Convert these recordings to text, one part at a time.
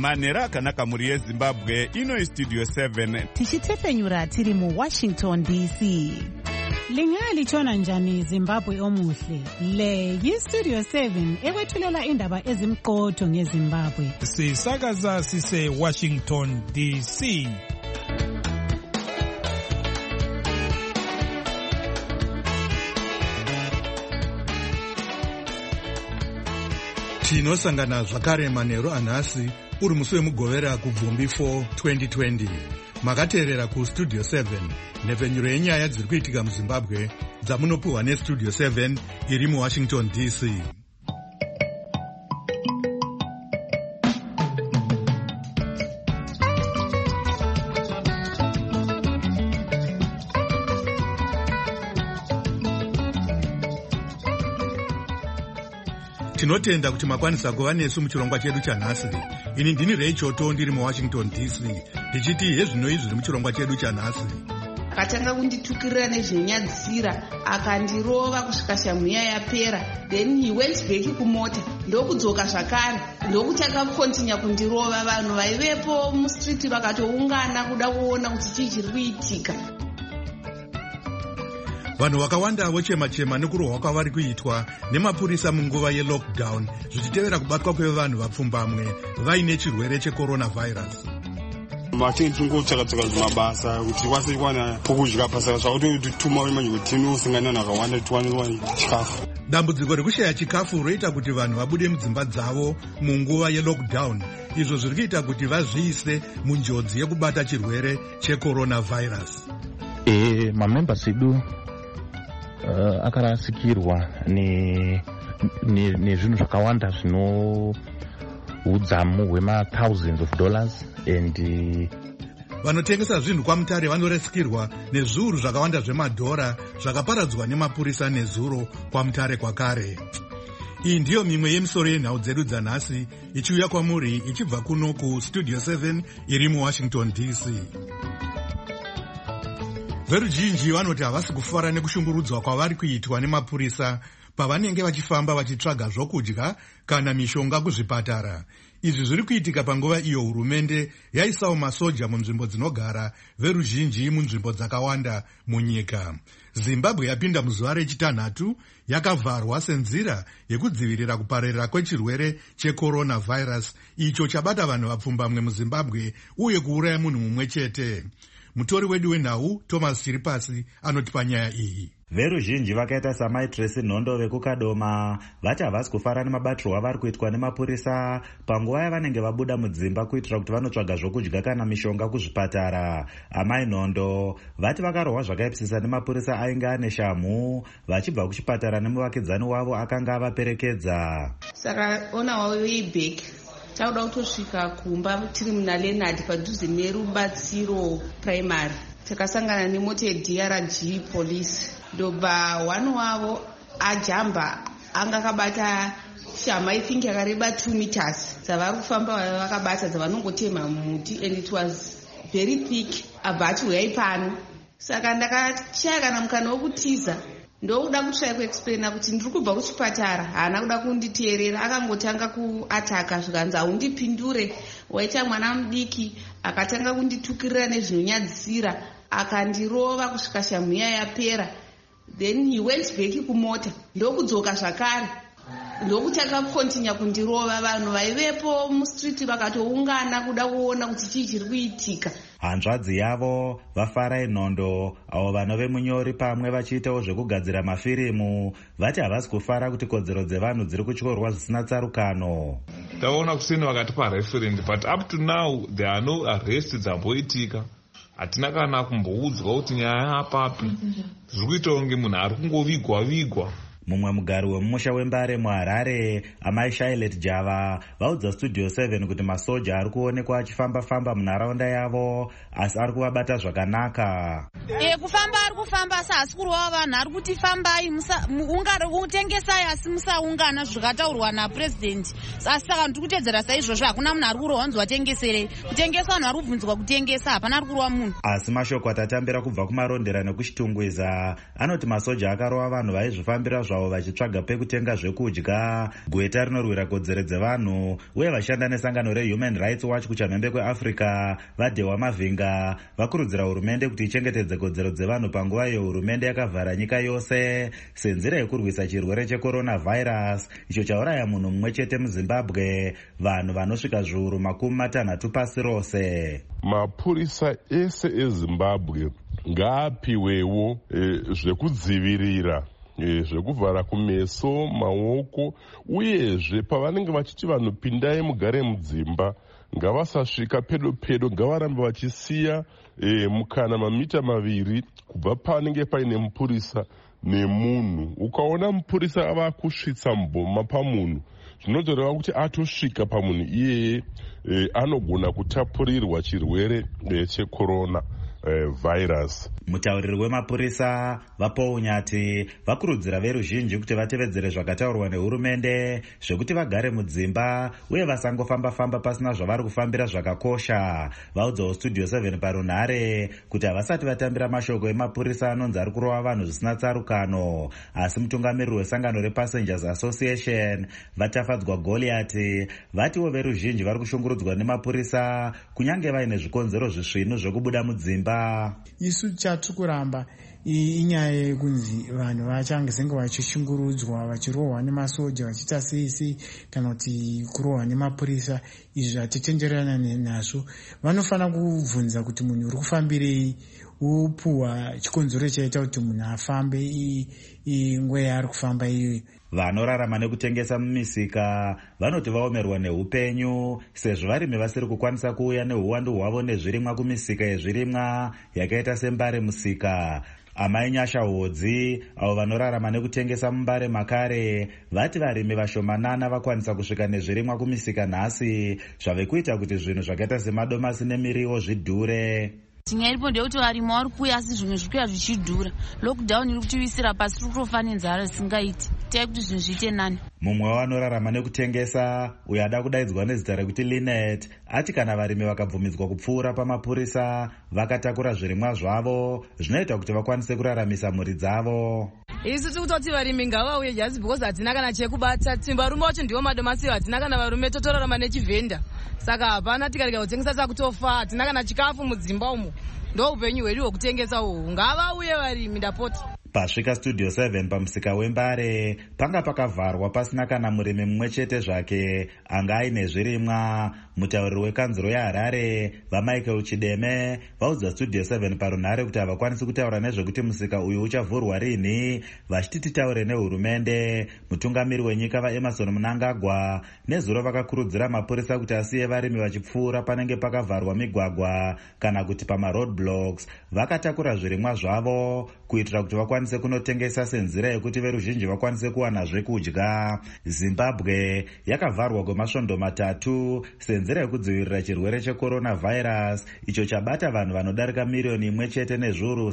Manhero akanaka muri yeZimbabwe. Ino Studio 7 tichitefenyura tiri mu Washington DC. Lingalitshona njani Zimbabwe omuhle? Le yiStudio 7 ekwethulela indaba ezimqotho ngeZimbabwe. Sisakaza sise Washington DC. Tinosangana zvakare manheru anhasi uri musi wemugovera kubvumbi 4 2020. Makateerera kuStudio 7 nhepfenyuro yenyaya dziri kuitika muZimbabwe dzamunopuhwa neStudio 7 iri muWashington DC. Tinotenda kuti makwanisa kuva nesu muchirongwa chedu chanhasi. Ini ndini Rachel ndiri muWashington DC ndichiti hezvinoi zviri muchirongwa chedu chanhasi. Akatanga kunditukirira nezvinonyadzisira akandirova kusvika shamhuya yapera, then he went back kumota ndokudzoka zvakare ndokuti akakontinya kundirova. Vanhu vaivepo mustreet vakatoungana kuda kuona kuti chii chiri kuitika. Vanhu vakawanda vochema-chema nekurohwa kwavari kuitwa nemapurisa munguva yelockdown zvichitevera kubatwa kwevanhu vapfumbamwe vaine chirwere checoronavirus. Matini tungotsaka mabasa kuti kwase kwana pokudya pasaka zvakutotuma manje kuti tinosangana nakawanda tiwanirwa chikafu. Dambudziko rekushaya chikafu roita kuti vanhu vabude mudzimba dzavo munguva yelockdown. Izvo zviri kuita kuti vazviise munjodzi yekubata chirwere checoronavirus. Mamembers edu akarasikirwa nezvinhu zvakawanda zvinoudzamu hwema$thousands and vanotengesa zvinhu kwamutare vanorasikirwa nezviuru zvakawanda zvemadhora zvakaparadzwa nemapurisa nezuro kwamutare kwakare. Iyi ndiyo mimwe yemisoro yenhau dzedu dzanhasi ichiuya kwamuri ichibva kuno kuStudio 7 iri muWashington DC. Veruzhinji vanoti havasi kufara nekushungurudzwa kwavari kuitwa nemapurisa pavanenge vachifamba vachitsvaga zvokudya kana mishonga kuzvipatara. Izvi zviri kuitika panguva iyo hurumende yaisawo masoja munzvimbo dzinogara veruzhinji munzvimbo dzakawanda munyika. Zimbabwe yapinda muzuva rechitanhatu yakavharwa senzira yekudzivirira kupararira kwechirwere checoronavirus icho chabata vanhu vapfumbamwe muZimbabwe uye kuuraya munhu mumwe chete. Mutori wedu wenhau Thomas Chiripasi anotipa nyaya iyi. Veruzhinji vakaita samaitresi Nhondo vekukadoma vati havasi kufara nemabatirwo avari kuitwa nemapurisa panguva yavanenge vabuda mudzimba kuitira kuti vanotsvaga zvokudya kana mishonga kuzvipatara. Amai Nhondo vati vakarohwa zvakaipisisa nemapurisa ainge ane shamhu vachibva kuchipatara nemuvakidzani wavo akanga avaperekedza. Saka ona waWayback tauda kutosvika kumba tiri muna Leonard padhuze nerubatsiro primary. Takasangana nemota yeDRG police. Ndobva wano wavo ajamba anga akabata shama I think yakareba 2 meters dzavari kufamba vakabata dzavanongotema muti and it was very thick. Abati uyai pano. Saka ndakashaya kana mukana wokutiza ndokuda kutsvaya kuexplaina kuti ndiri kubva kuchipatara. Haana kuda kunditeerera akangotanga kuataka zvikanzi haundipindure waita mwana mudiki. Akatanga kunditukirira nezvinonyadzisira akandirova kusvika shamhuya yapera. Then he went back kumota ndokudzoka zvakare ndokuti akakontinya kundirova. Vanhu vaivepo mustreet vakatoungana kuda kuona kuti chii chiri kuitika. Hanzvadzi yavo vaFarai Nhondo avo vanove munyori pamwe vachiitawo zvekugadzira mafirimu vati havasi kufara kuti kodzero dzevanhu dziri kutyorwa zvisina tsarukano. Taona kusini vakatipa referend but up to now there are no arrests dzamboitika. Hatina kana kumboudzwa kuti nyaya apapi. Zviri kuita kunge munhu ari kungovigwa. Mumwe mugari wemumusha weMbare muHarare amai Shailet Java vaudza Studio 7 kuti masoja ari kuonekwa achifamba-famba munharaunda yavo asi ari kuvabata zvakanaka. Kufamba ari kufamba asi hasi kurova vanhu ari kuti fambai mutengesai asi musaungana zvakataurwa naPresident. Asi saka ndiri kutedzera saizvozvo hakuna munhu ari kurova nzi watengeserei. Kutengesa vanhu vari kubvunzwa kutengesa hapana ari kurova munhu. Asi mashoko atatambira kubva kumarondera nekuchitungwiza anoti masoja akarova vanhu vaizvifambira zvavo vachitsvaga pekutenga zvekudya. Gweta rinorwira kodzero dzevanhu uye vashanda nesangano reHuman Rights Watch kuchamhembe kweAfrica vaDhewa Mavhinga vakurudzira hurumende kuti ichengetedze kodzero dzevanhu panguva iyo hurumende yakavhara nyika yose senzira yekurwisa chirwere checoronavirus icho chauraya munhu mumwe chete muZimbabwe, vanhu vanosvika zviuru 60 pasi rose. Mapurisa ese eZimbabwe ngaapiwewo zvekudzivirira, zvekuvhara kumeso, maoko, uyezve pavanenge vachiti vanhu pindai mugare mudzimba ngavasasvika pedo, ngavarambe vachisiya mukana mamita 2 kubva panenge paine mupurisa nemunhu. Ukaona mupurisa ava kusvitsa mboma pamunhu, zvinotoreva kuti atosvika pamunhu iyeye anogona kutapurirwa chirwere checorona virus. Mutauriri wemapurisa vaPaul Nyati vakurudzira veruzhinji kuti vatevedzere zvakataurwa nehurumende zvekuti vagare mudzimba uye vasangofamba-famba pasina zvavari kufambira zvakakosha. Vaudzawo Studio 7 parunhare kuti havasati vatambira mashoko emapurisa anonzi ari kurova vanhu zvisina tsarukano, asi mutungamiriri wesangano rePassengers Association Vatafadzwa Goliati vatiwo veruzhinji vari kushungurudzwa nemapurisa kunyange vaine zvikonzero zvisvinu zvekubuda mudzimba. Isu chatiri kuramba inyaya yekunzi vanhu vachangezenge vachishungurudzwa vachirohwa nemasoja vachiita sei kana kuti kurohwa nemapurisa. Izvi hatitenderana nazvo. Vanofanira kubvunza kuti munhu uri kufambirei, upuhwa chikonzero chaita kuti munhu afambe nguva yaari kufamba iyoyo. Vanorarama nekutengesa mumisika vanoti vaomerwa neupenyu sezvo varimi vasiri kukwanisa kuuya neuwandu hwavo nezvirimwa kumisika yezvirimwa yakaita seMbare Musika. Amai Nyasha Hodzi avo vanorarama nekutengesa muMbare Makare vati varimi vashomanana vakwanisa kusvika nezvirimwa kumisika nhasi, zvave kuita kuti zvinhu zvakaita semadomasi nemiriwo zvidhure. Tinyaripo ndeuti varimi vari kuuya asi zvimwe zvikuya zvichidhura. Lockdown iri kutiwisira pasi, tiri kutofa nenzara isingaiti. Itai kuti zvinhu zviite nani. Mumwe wavanorarama nekutengesa uyo ada kudaidzwa nezita rekuti Linet ati kana varimi vakabvumidzwa kupfuura pamapurisa vakatakura zvirimwa zvavo zvinoita kuti vakwanise kuraramisa mhuri dzavo. Isu tiri kutoti varimi ngavauye just because hatina kana chekubata. Varume vacho ndivo madomasi, hatina kana varume, totorarama nechivhenda. Saka hapana tikarega kutengesa takutofa, hatina kana chikafu mudzimba umo. Ndo upenyu hwedu hwekutengesa uhwu. Ngavauye varimi ndapota. Pasvika Studio 7 pamusika weMbare panga pakavharwa pasina kana murimi mumwe chete zvake anga aine zvirimwa. Mutauriri wekanzuro yaHarare vaMichael Chideme vaudza Studio 7 parunhare kuti havakwanisi kutaura nezvekuti musika uyu uchavhurwa rini, vachiti titaure nehurumende. Mutungamiri wenyika vaEmerson Mnangagwa nezuro vakakurudzira mapurisa kuti asiye varimi vachipfuura panenge pakavharwa migwagwa kana kuti pamaroadblocks, vakatakura zvirimwa zvavo kuitira kuti vakwanise kunotengesa senzira yekuti veruzhinji vakwanise kuwana zvekudya. Zimbabwe yakavharwa kwemasvondo 3 senzira yekudzivirira chirwere checoronavirus icho chabata vanhu vanodarika miriyoni 1 chete nezviuru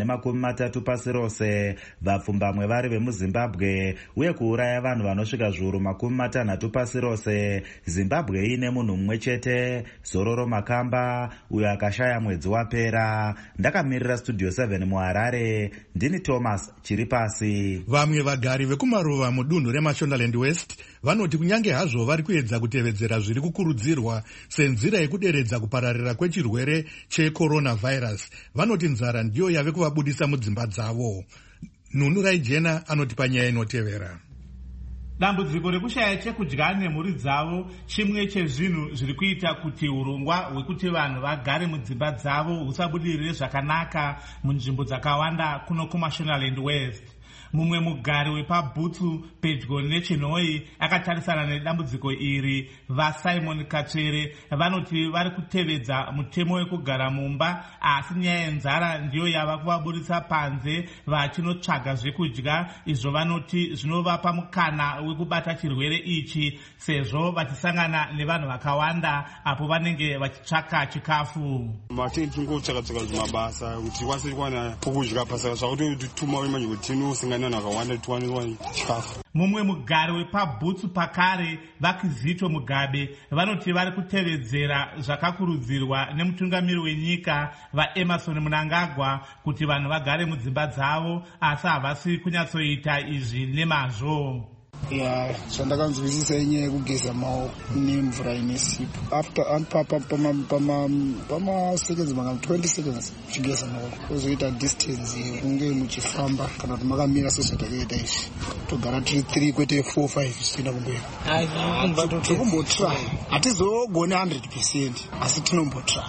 130 pasi rose, vapfumbamwe vari vemuZimbabwe, uye kuuraya vanhu vanosvika zviuru 60 pasi rose. Zimbabwe ine munhu mumwe chete, Zororo Makamba, uyo akashaya mwedzi wapera. Ndakamirira Studio 7 muHarare, ndini Thomas Chiripasi. Vamwe vagari vekumaruva mudunhu reMashonaland West vanoti kunyange hazvo vari kuedza kutevedzera zviri kukurudzirwa senzira yekuderedza kupararira kwechirwere checoronavirus, vanoti nzara ndiyo yave kuvabudisa mudzimba dzavo. Nunu Raijena anoti panyaya inotevera. Dambudziko rekushaya chekudya nemhuri dzavo chimwe chezvinhu zviri kuita kuti urongwa hwekuti vanhu vagare mudzimba dzavo husabudirire zvakanaka munzvimbo dzakawanda kuno kuMashonaland West. Mumwe mugari wepabhutsu pedyo nechinhoi akatarisana nedambudziko iri, vaSimon Katsvere vanoti vari kutevedza mutemo wekugara mumba, asi nyaya yenzara ndiyo yava kuvaburitsa panze vachinotsvaga zvekudya, izvo vanoti zvinovapa mukana wekubata chirwere ichi sezvo vachisangana nevanhu vakawanda apo vanenge vachitsvaka chikafu. Tingotsvaka zvimabasa kuti tikwanise kuwana pokudya pasaka zvakuti tuma manje kuti tinosangana kusangana nakawanda tiwanirwa chikafu. Mumwe mugari wepabhutsu pakare Vakizito Mugabe vanoti vari kutevedzera zvakakurudzirwa nemutungamiri wenyika vaEmerson Mnangagwa kuti vanhu vagare mudzimba dzavo, asi havasi kunyatsoita izvi nemazvo. Zvandakanzwisisa inyaya yekugeza maoko nemvura ine sipo. After pama-seconds 20 seconds uchigeza maoko kuzoita distance kunge muchifamba kana kuti makamira sezvatakaita izvi togara tiri 3 kwete 4-5 zvichienda kumberi. Tirikumbotra hatizogone 100% asi tinombotra.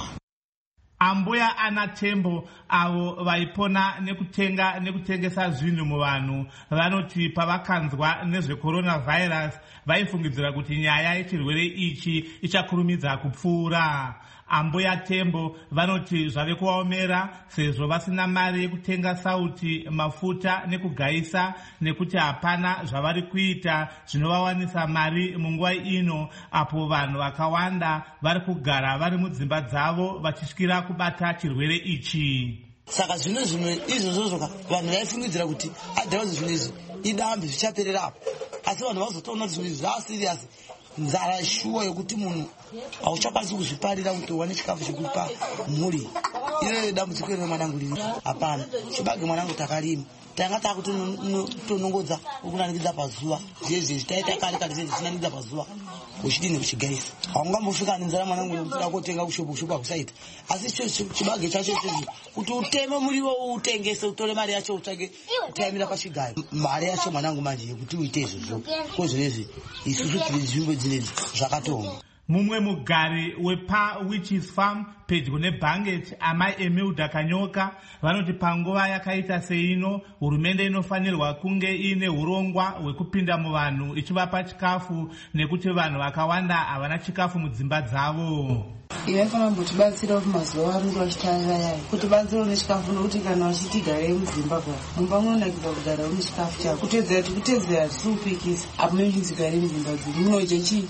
Ambuya Ana Tembo avo vaipona nekutengesa zvinhu muvanhu vanoti pavakanzwa nezvecoronavirus vaifungidzira kuti nyaya yechirwere ichi ichakurumidza kupfuura. Ambuya Tembo vanoti zvave kuvaomera sezvo vasina mari yekutenga sauti, mafuta nekugayisa, nekuti hapana zvavari kuita zvinovawanisa mari munguva ino apo vanhu vakawanda vari kugara vari mudzimba dzavo vachityira kubata chirwere ichi. Saka zvimwe izvozvo vanhu vaifungidzira kuti adhauzi zvinhu izvi idambi zvichaperera apo, asi vanhu vazotoona kuti zvinhu izvi zvasiriyasi. Nzara shuwa yokuti munhu hauchakwanisi kuzviparira kuti uwane chikafu chekupa mhuri. Iro dambudziko rino mwanangu riri. Hapana, chibage mwanangu takarima. Tanga takutonongodza ukunanikidza pazuva. Zvezve taita kare zvinananikidza pazuva. Uchidini uchigaisa. Haungambofika nenzara mwanangu yokuda kotenga kushopa kusaita. Asi chibage chacho izvi kuti uteme muriwo utengese utore mari yacho utsvake kutaimira pachigayo. Mari yacho mwanangu manje yekuti uite izvozvo. Kozvinezvi isusu tiri nzvimbo dzinedzi zvakatonga. Mumwe mugari wepaWitches Farm pedyo neBanget, amai Emilda Kanyoka vanoti panguva yakaita seino hurumende inofanirwa kunge ine urongwa hwekupinda muvanhu ichivapa chikafu nekuti vanhu vakawanda havana chikafu mudzimba dzavo. Inofanira kumbotibatsirawo kumazuva vanenge vachitarira yayo kuti batsirawo nechikafu, nokuti kana vachiti garei mudzimba kwa mumba munonakidza kugara une chikafu chako kutedzera tisupikisa apo mechinzi garei mudzimba dzedu munodya chii.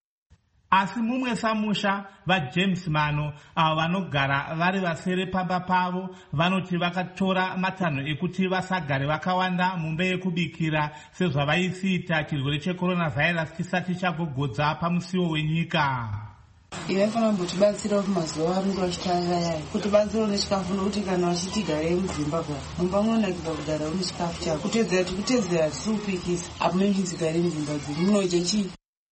Asi mumwe samusha vaJames Mano avo vanogara vari vasere pamba pavo vanoti vakatora matanho ekuti vasagare vakawanda mumba yekubikira sezvavaisiita chirwere checoronavirus chisati chagogodza pamusiwo wenyika. Inofanira kumbotibatsirawo kumazuva vanenge vachitarira yayo kuti batsirawo nechikafu, nokuti kana vachiti garei mudzimba kwa mumba munonakidza kugara une chikafu chako kutedzera tisupikisa apo mechinzi garei mudzimba dzedu munodya chii.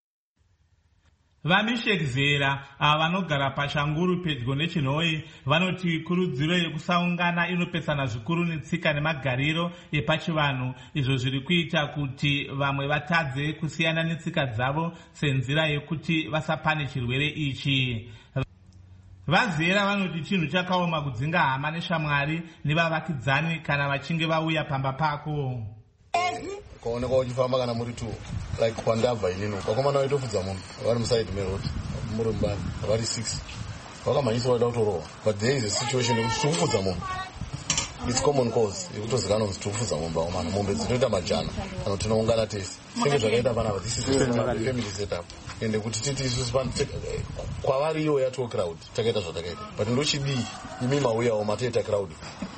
VaMishekzera ava vanogara paShanguru pedyo neChinhoyi vanoti kurudziro yekusaungana inopesana zvikuru netsika nemagariro epachivanhu, izvo zviri kuita kuti vamwe vatadze kusiyana netsika dzavo senzira yekuti vasapane chirwere ichi. VaZera vanoti chinhu chakaoma kudzinga hama neshamwari nevavakidzani kana vachinge vauya pamba pako. Ukaonekwa uchifamba kana muri tu like kwandabva inino vakomana vaitofudza munhu vari musaidi meroti muri mumbani vari 6 vakamhanyisa vaida kutorohwa, but there is a situation yekuti tikufudza munhu. It's common cause yekutozikanwa kuti tikufudza mombe vakomana, mombe dzinoita majana kana tinoungana tese senge zvakaita panapa. This is family setup ende kuti titi isusu kwavari iyo yatoo crowd takaita zvatakaita, but ndochidii imi mauyawo matoita crowd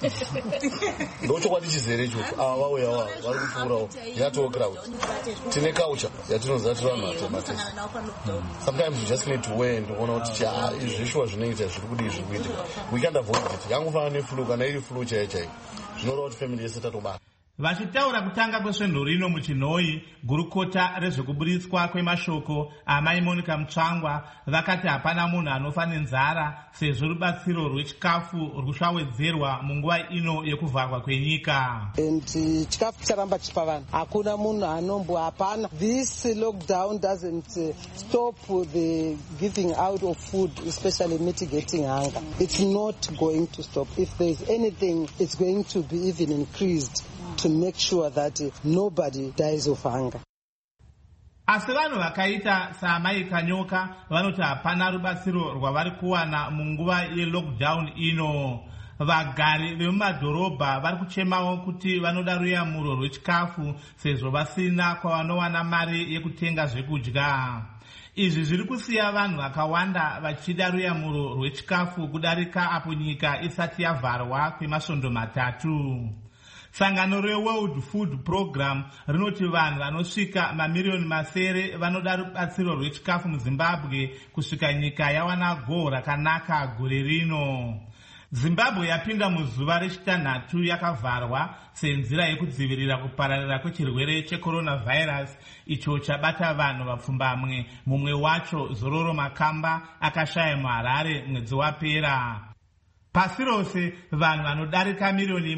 ndochokwadi chizere ichocho. Ava vauyawo vari kupfuurawo yatoo crowd. Tine culture yatinoziva tiri vanhu vatematese. Sometimes you just need to weigh and kuona kuti izvishuwa zvinoita zviri kudii zviri kuitika. We can't avoid it. Yangofanana neflu kana iri flu chaiyo chaiyo zvinoreva kuti family yese tatobata. Vachitaura kutanga kwesvondo rino muChinhoyi, gurukota rezvekuburitswa kwemashoko amai Monica Mutsvangwa vakati hapana munhu anofa nenzara sezvo rubatsiro rwechikafu rwushawedzerwa munguva ino yekuvharwa kwenyika. Chikafu charamba chipa vanhu, hakuna munhu anombo, hapana. This lockdown doesn't stop the giving out of food, especially mitigating hunger. It's not going to stop. If there's anything, it's going to be even increased to make sure that nobody dies of hunger. Asi vanhu vakaita saamai Kanyoka vanoti hapana rubatsiro rwavari kuwana munguva yelockdown ino. Vagari vemumadhorobha vari kuchemawo kuti vanoda ruyamuro rwechikafu sezvo vasina kwavanowana mari yekutenga zvekudya. Izvi zviri kusiya vanhu vakawanda vachida ruyamuro rwechikafu kudarika apo nyika isati yavharwa kwemasvondo matatu. Sangano reWorld Food Program rinoti vanhu vanosvika mamiliyoni masere vanoda rubatsiro rwechikafu muZimbabwe kusvika nyika yawana go rakanaka gore rino. Zimbabwe yapinda muzuva rechitanhatu yakavharwa senzira yekudzivirira kupararira kwechirwere checoronavirus icho chabata vanhu vapfumbamwe, mumwe wacho Zororo Makamba akashaya muHarare mwedzi wapera. Pasi rose vanhu vanodarika miliyoni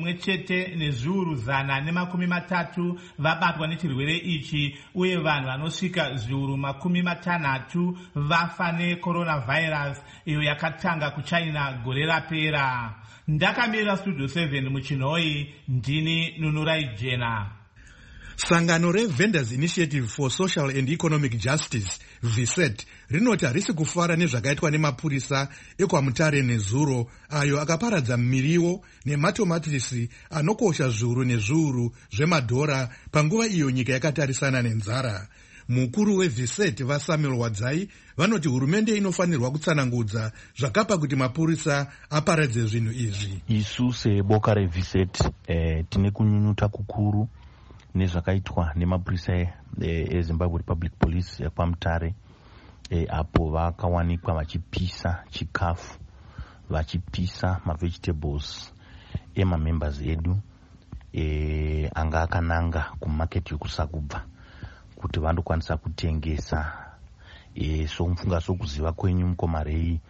1.330 vabatwa nechirwere ichi uye vanhu vanosvika 60 vafa necoronavirus iyo yakatanga kuChina gore rapera. Ndakamirira Studio 7 muChinoi, ndini Nunurai Jena. Sangano reVendors Initiative for Social and Economic Justice, VSET, rinoti harisi kufara nezvakaitwa nemapurisa ekwaMutare neZuro ayo akaparadza miriwo nematomatisi anokosha zviuru nezviuru zvemadhora panguva iyo nyika yakatarisana nenzara. Mukuru weVSET vaSamuel Wadzai vanoti hurumende inofanirwa kutsanangudza zvakapa kuti mapurisa aparadze zvinhu izvi. Isu seboka reVSET tine kunyunyuta kukuru nezvakaitwa nemapurisa eZimbabwe Republic Police ekwaMutare apo vakawanikwa vachipisa chikafu, vachipisa mavegetables emamembers edu anga akananga kumaketi yokusakubva kuti vandokwanisa kutengesa. Somufunga sokuziva kwenyu mukomarei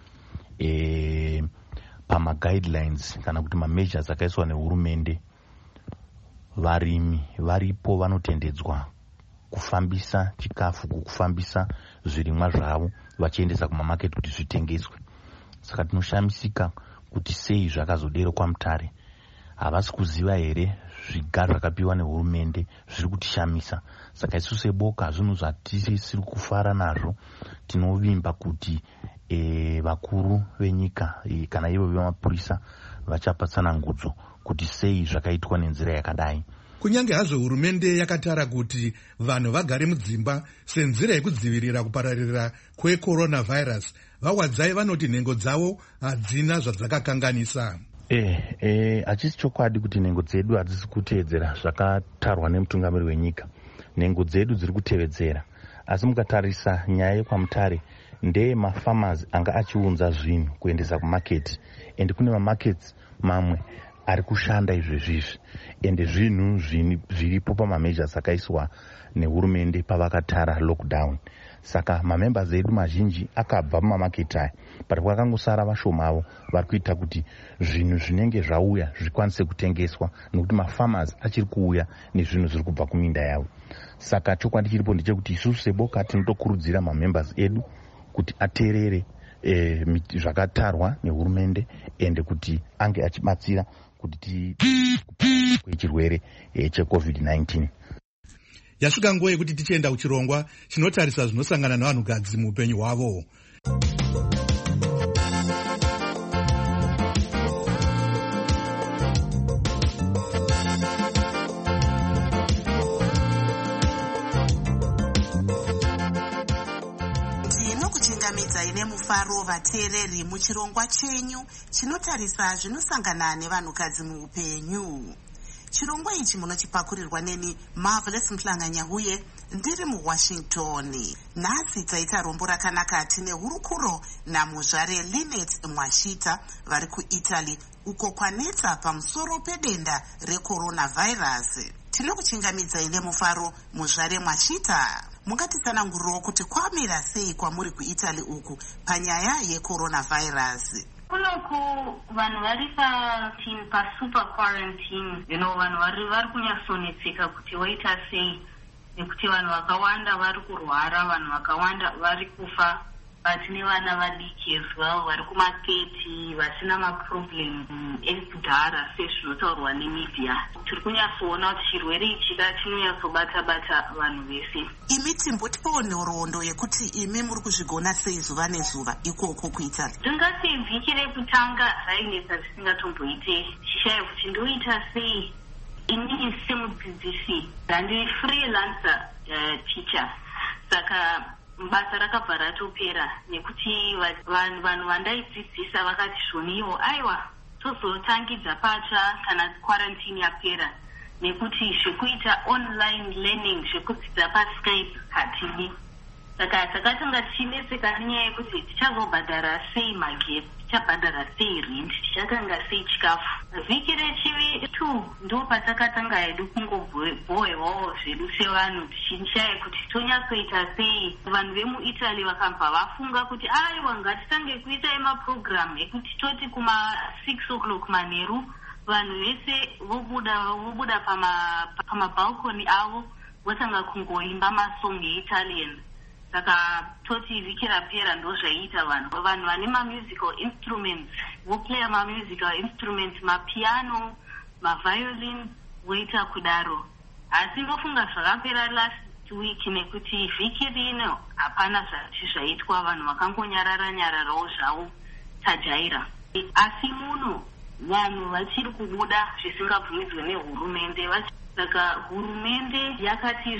pamaguidelines kana kuti mameasures akaiswa nehurumende, varimi varipo vanotendedzwa kufambisa chikafu, kufambisa zvirimwa zvavo vachiendesa kumamaketi kuti zvitengeswe. Saka tinoshamisika kuti sei zvakazodero kwaMutare. Havasi kuziva here zvigaro zvakapiwa nehurumende zviri kutishamisa. Saka isu seboka zvinhu zvatisiri kufara nazvo, tinovimba kuti vakuru venyika kana ivo vemapurisa vachapa tsanangudzo kuti sei zvakaitwa nenzira yakadai. Kunyange hazvo hurumende yakatara kuti vanhu vagare mudzimba senzira yekudzivirira kupararira kwecoronavirus, vaWadzai vanoti nhengo dzavo hadzina zvadzakakanganisa. Hachisi chokwadi kuti nhengo dzedu hadzisi kuteedzera zvakatarwa nemutungamiri wenyika. Nhengo dzedu dziri kutevedzera, asi mukatarisa nyaya yekwaMutare ndeye mafarmers anga achiunza zvinhu kuendesa kumaketi, ende kune mamakets mamwe ari kushanda izvezvizvi, ende zvinhu zviripo pamameasures akaiswa nehurumende pavakatara lockdown. Saka mamembers edu mazhinji akabva mumamaketi aya, pari pakangosara vashoma avo vari kuita kuti zvinhu zvinenge zvauya zvikwanise kutengeswa, nekuti mafarmers achiri kuuya nezvinhu zviri kubva kuminda yavo. Saka chokwadi chiripo ndechekuti isusu seboka tinotokurudzira mamembers edu kuti ateerere zvakatarwa nehurumende ende kuti ange achibatsira kuti kwechirwere cheCovid-19. Yasvika nguva yekuti tichienda kuchirongwa chinotarisa zvinosangana nevanhukadzi muupenyu hwavo. Ndinokuchingamidzai nemufaro vateereri muchirongwa chenyu chinotarisa zvinosangana nevanhukadzi muupenyu. Chirongwa ichi munochipakurirwa neni Marvelous Mhlanga-Nyahuye ndiri muWashington. Nhasi taita rombo rakanaka tine hurukuro namuzvare Linet Mwashita vari kuItaly uko kwanetsa pamusoro pedenda recoronavirus. Tinokuchingamidzai nemufaro muzvare Mwashita. Mungatitsanangurirewo kuti kwamira sei kwamuri kuItaly uku panyaya yecoronavirus. Kunoku vanhu vari super quarantine, vanhu vari kunyatsonetseka kuti waita sei, nekuti vanhu vakawanda vari kurwara, vanhu vakawanda vari kufa, vatine vana vadiki as well vari kumaketi vasina maproblem ekudhara sezvinotaurwa nemedia. Tiri kunyatsoona kuti chirwere ichi chinonyatsobata vanhu vese. Imi timbotipawo nhoroondo yekuti imi muri kuzvigona sei zuva nezuva ikoko kuItaly? Ndingati vhiki rekutanga rainetsa zvisingatomboite, chishaya kuti ndoita sei. Inini semudzidzisi ndandi freelancer teacher, saka basa rakabva ratopera nekuti vanhu vandaidzidzisa vakati zvoniwo aiwa tozotangidza pacha kana quarantine yapera. nekuti zvekuita online learning zvekudzidza paSkype hatidi. Saka takatanga tichinetseka nenyaya yekuti tichazobhadhara sei magetsi, tichabhadhara sei rent, tichakanga sei chikafu. Vhiki rechivi 2 ndo patakatanga hedu kungobhohwewawo zvedu sevanhu tichinshaya kuti tonyatsoita sei. Vanhu vemuItaly vakabva vafunga kuti aiwa ngatitange kuita emaprogram ekuti toti kuma 6 o'clock manheru vanhu vese vobuda pamabalkoni avo votanga kungoimba masong eItalian. Saka toti vhiki rapera ndo zvaiita vanhu vane mamusical instruments voplaya mamusical instruments, mapiano, maviolin voita kudaro. Asi vofunga zvakapera last week nekuti vhiki rino hapana zvaitwa, vanhu vakangonyararawo zvavo tajaira. Asi muno vanhu vachiri kubuda zvisingabvumidzwe nehurumende. Saka hurumende yakati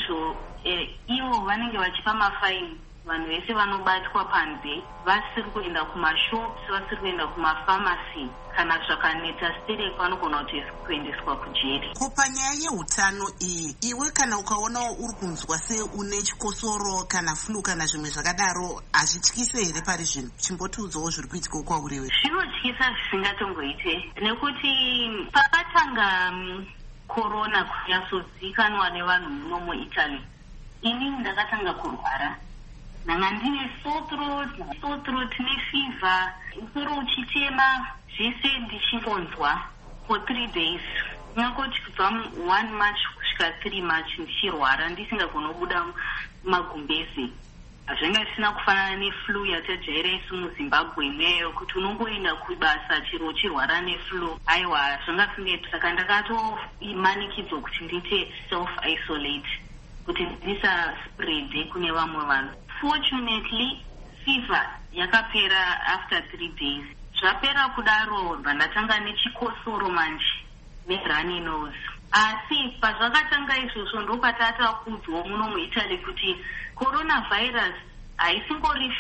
ivo vanenge vachipa mafaini vanhu vese vanobatwa panze vasiri kuenda kumashops, vasiri kuenda kumafamasi, kana zvakaneta stereki vanogona kuendeswa kujeri. Panyaya yeutano iyi, iwe kana ukaonawo uri kunzwa seune chikosoro kana flu kana zvimwe zvakadaro, hazvityise here pari zvino? Chimbotiudzawo zviri kuitika kwauriwe. Zvinotyisa zvisingatongoite, nekuti pakatanga korona kunyatsozikanwa nevanhu muno muItaly, inini ndakatanga kurwara. Nanga ndine sore throat nefever, musoro uchitema, zvese ndichingonzwa for 3 days. Ngakoti kubva 1 March kusvika 3 March ndichirwara ndisingagonobuda magumbeze. Zvanga zvisina kufanana neflu yatajaira isu muZimbabwe imweyo kuti unongoenda kubasa chero uchirwara neflu. Aiwa, zvanga zvisingaiti. Saka ndakatomanikidzwa kuti ndiite self isolate kuti ndisa spread kune vamwe vanhu. Fortunately, fever yakapera after 3 days. Zvapera kudaro ndatanga nechikosoro manje nerunny nose. Asi pazvakatanga izvozvo ndopatata kudzwa muno muItaly kuti coronavirus haisingori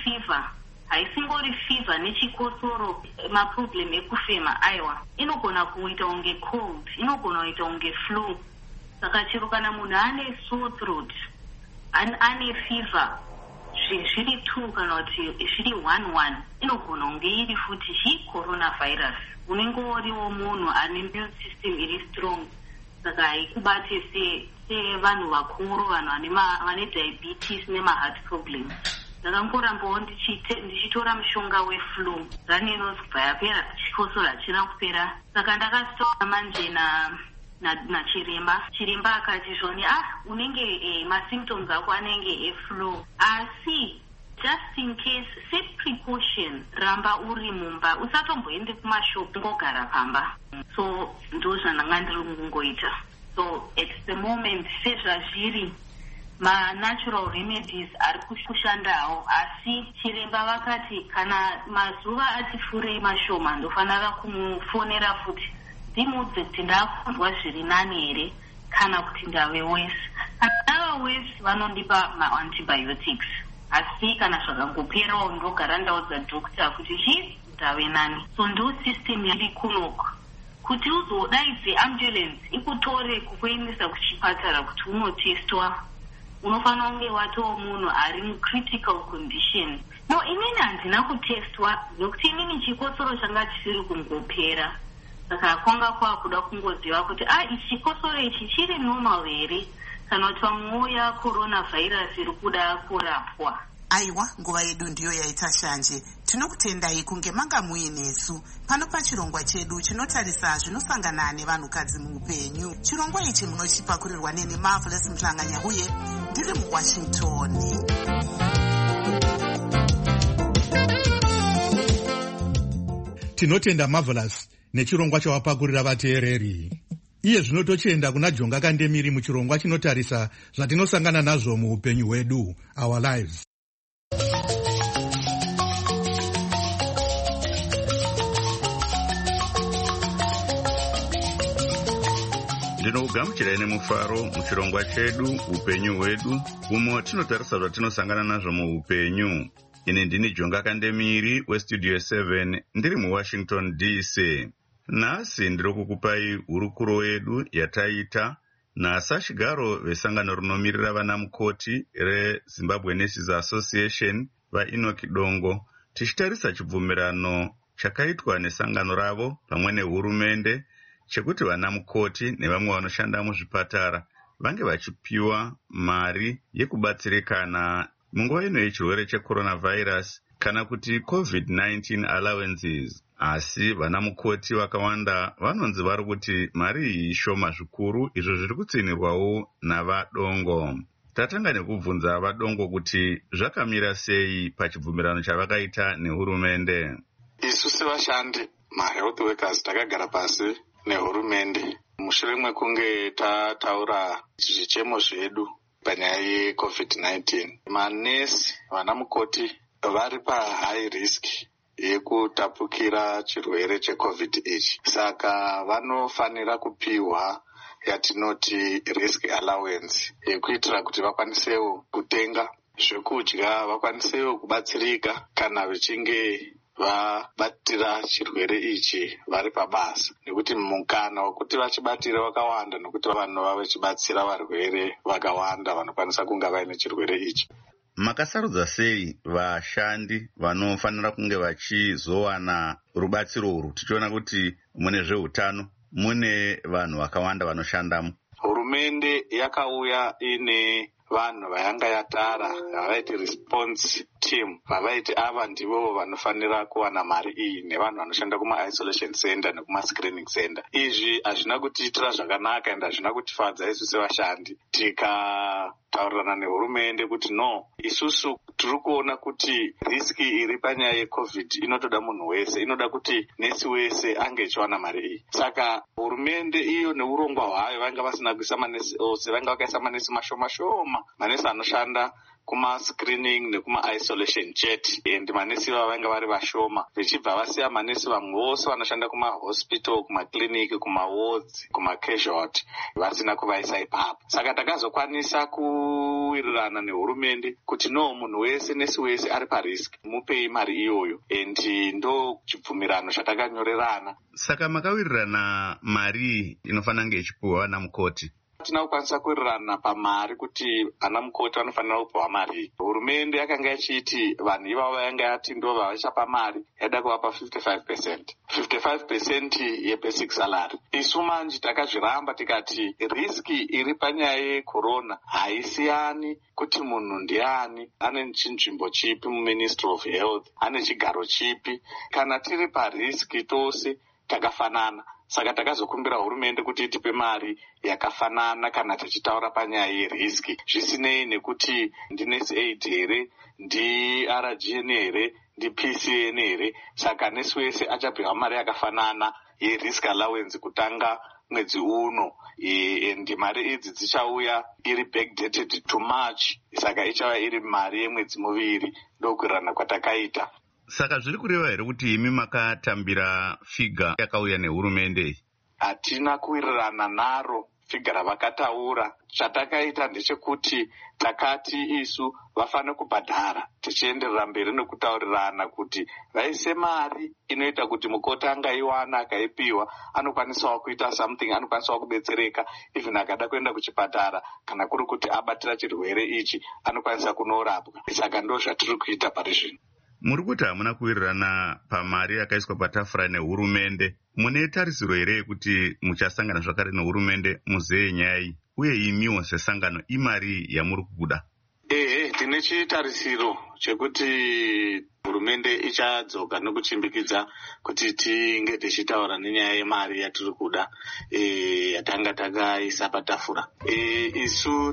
fever nechikosoro, maproblem ekufema aiwa, inogona kuita unge cold, inogona kuita unge flu. Saka chero kana munhu ane sore throat, ane fever, zviri 2 kana kuti zviri 1 inogona kunge iri futi coronavirus. Unenge uriwo munhu ane immune system iri strong, saka haikubate sevanhu vakuru, vanhu vane diabetes nemaheart problem. Ndakangorambawo ndichitora mushonga weflu, runny nose kubva yapera, chikosoro hachina kupera. Saka ndakastora manje chiremba akati zvoni unenge masymptoms ako anenge eflu, asi just in case seprecaution ramba uri mumba, usatomboende kumashopu, ngogara pamba. So ndo zvandanga ndiri kungoita. So at the moment sezvazviri natural remedies ari kushandawo, asi chiremba vakati kana mazuva ati furei mashoma ndofanira kumufonera futi ndimudze kuti ndakunzwa zviri nani here kana kuti ndave worse. Kana ndava worse vanondipa maantibiotics, asi kana zvakangoperawo ndogara ndaudza dhokta kuti ndave nani. So ndo system yari kunoko kuti uzodaidze ambulance ikutore kukuendesa kuchipatara kuti unotestwa, unofanira kunge watoo munhu ari mucritical condition. No, inini handina kutestwa nokuti inini chikosoro changa chisiri kungopera. Saka kwanga kwakuda kungoziva kuti chikosoro ichi chiri normal here kana kuti pamwe ya coronavirus iri kuda kurapwa. Aiwa, nguva yedu ndiyo yaita shanje. Tinokutendai kunge manga muinesu pano pachirongwa chedu chinotarisa zvinosangana nevanhukadzi muupenyu. Chirongwa ichi munochipakurirwa neni Marvelous Mhlanganya uye ndiri muWashington. Tinotenda Marvelous nechirongwa chawapakurira vateereri. Iye zvino tochienda kuna Jonga Kandemiri muchirongwa chinotarisa zvatinosangana nazvo muupenyu hwedu, our lives. Ndinokugamuchirai nemufaro muchirongwa chedu upenyu hwedu, umo tinotarisa zvatinosangana nazvo muupenyu. Ini ndini Jonga Kandemiri weStudio 7 ndiri muWashington DC. Nhasi ndiri kukupai hurukuro yedu yataita nasashigaro vesangano rinomirira vana mukoti reZimbabwe Nurses Association vaEnoch Dongo, tichitarisa chibvumirano chakaitwa nesangano ravo pamwe nehurumende chekuti vana mukoti nevamwe vanoshanda muzvipatara vange vachipiwa mari yekubatsirikana munguva ino yechirwere checoronavirus kana kuti COVID-19 allowances. Asi vana mukoti vakawanda vanonzi vari kuti mari iyi shoma zvikuru, izvo zviri kutsinirwawo navaDongo. Tatanga nekubvunza vaDongo kuti zvakamira sei pachibvumirano chavakaita nehurumende. Isu sevashandi mahealth workers takagara pasi nehurumende mushure mekunge tataura zvichemo zvedu panyaya yeCovid-19. Manesi vana mukoti vari pahigh risk yekutapukira chirwere cheCovid ichi, saka vanofanira kupiwa yatinoti risk allowance yekuitira kuti vakwanisewo kutenga zvekudya, vakwanisewo kubatsirika kana vachinge vabatira chirwere ichi vari pabasa, nekuti mukana wekuti vachibatira wakawanda, nekuti vanhu vava vachibatsira varwere vakawanda vanokwanisa kunge vaine chirwere ichi. Makasarudza sei vashandi vanofanira kunge vachizowana rubatsiro urwu, tichiona kuti mune zveutano mune vanhu vakawanda vanoshandamo? Hurumende yakauya ine vanhu vayanga yatara vavaiti response team, vavaiti ava ndivo vanofanira kuwana mari iyi, nevanhu vanoshanda kuma-isolation center nekuma-screening center. Izvi hazvina kutiitira zvakanaka ende hazvina kutifadza isu sevashandi. Tikataurirana nehurumende kuti no, isusu tiri kuona kuti riski iri panyaya yeCovid inotoda munhu wese, inoda kuti nesi wese ange echiwana mari iyi. Saka hurumende iyo neurongwa hwayo vanga vasina kuisa manesi ose, vanga vakaisa manesi mashoma, manesi anoshanda kuma-screening nekuma-isolation jet, and manesi ava vanga vari vashoma, vachibva vasiya manesi vamwe vose vanoshanda kuma-hospital, kuma-clinic, kuma-wards, kuma-casualty, vasina kuvaisa ipapo. Saka takazokwanisa kuwirirana nehurumende kuti no, munhu wese nesi wese ari parisk, mupei mari iyoyo, and ndo chibvumirano chatakanyorerana. Saka makawirirana mari inofanira kunge ichipiwa vana mukoti? Tina kukwanisa kuwirirana pamari kuti ana mukoti vanofanira kupiwa mari. Hurumende yakanga yachiti vanhu ivavo vayanga yati ndo vavachapa mari yada kuvapa 55% yebasic salary. Isu manje takazviramba tikati riski iri panyaya yecorona haisiyani kuti munhu ndiani, ane chinzvimbo chipi muMinistry of Health, ane chigaro chipi, kana tiri pariski tose takafanana. Saka takazokumbira hurumende kuti itipe mari yakafanana kana tichitaura panyaya yeriski, zvisinei nekuti ndinesi aid here, ndiRGN here, ndiPCN here. Saka nesi wese achapiwa mari yakafanana yerisk allowance kutanga mwedzi uno, and mari idzi dzichauya iri backdated to March, saka ichauya iri mari yemwedzi muviri, ndokuwirirana kwatakaita. Saka zviri kureva here kuti imi makatambira figa yakauya nehurumende? Hatina kuwirirana naro figa ravakataura. Chatakaita ndechekuti takati isu vafanira kubhadhara, tichienderera mberi nekutaurirana kuti vaise mari inoita kuti mukoti angaiwana akaipiwa anokwanisawo kuita something, anokwanisawo kubetsereka, even akada kuenda kuchipatara kana kuri kuti abatira chirwere ichi anokwanisa kunorapwa. Saka ndo zvatiri kuita pari zvino. Muri kuti hamuna kuwirirana pamari yakaiswa patafura nehurumende, mune tarisiro here yekuti muchasangana zvakare nehurumende muzeye nyaya iyi, uye imiwo sesangano imari yamuri kubuda? Tine chitarisiro chekuti hurumende ichadzoka nekuchimbikidza kuti tinge tichitaura nenyaya yemari yatiri kuda, yatanga takaisa patafura. Isu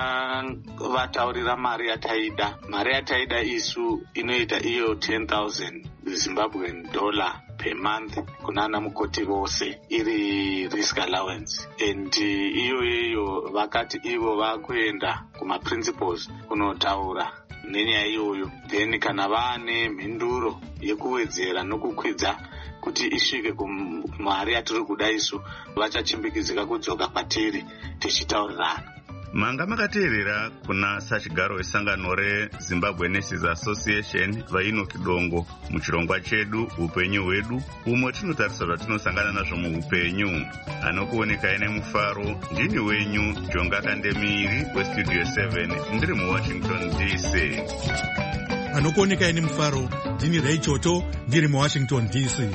takavataurira mari yataida. Mari yataida isu inoita iyo 10,000 Zimbabwean dollar per month kunana mukoti vose, iri risk allowance, and iyoyo vakati ivo vakuenda kuma-principals kunotaura nenyaya iyoyo, then kana vaane mhinduro yekuwedzera nokukwidza kuti isvike kumari yatiri kuda isu, vachachimbikidzika kudzoka kwatiri tichitaurirana. manga makateerera kuna sachigaro wesangano rezimbabwe nurses association vainoki dongo muchirongwa chedu upenyu hwedu umwe tinotarisa zvatinosangana nazvo muupenyu. Anokuonekai nemufaro ndini wenyu Jonga Kandemiri westudio 7 ndiri muwashington DC. Anokuonekai nemufaro ndini Ray Choto ndiri muwashington DC.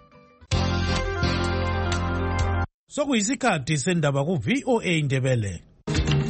Sokuyisikhathi sendaba ku VOA Ndebele.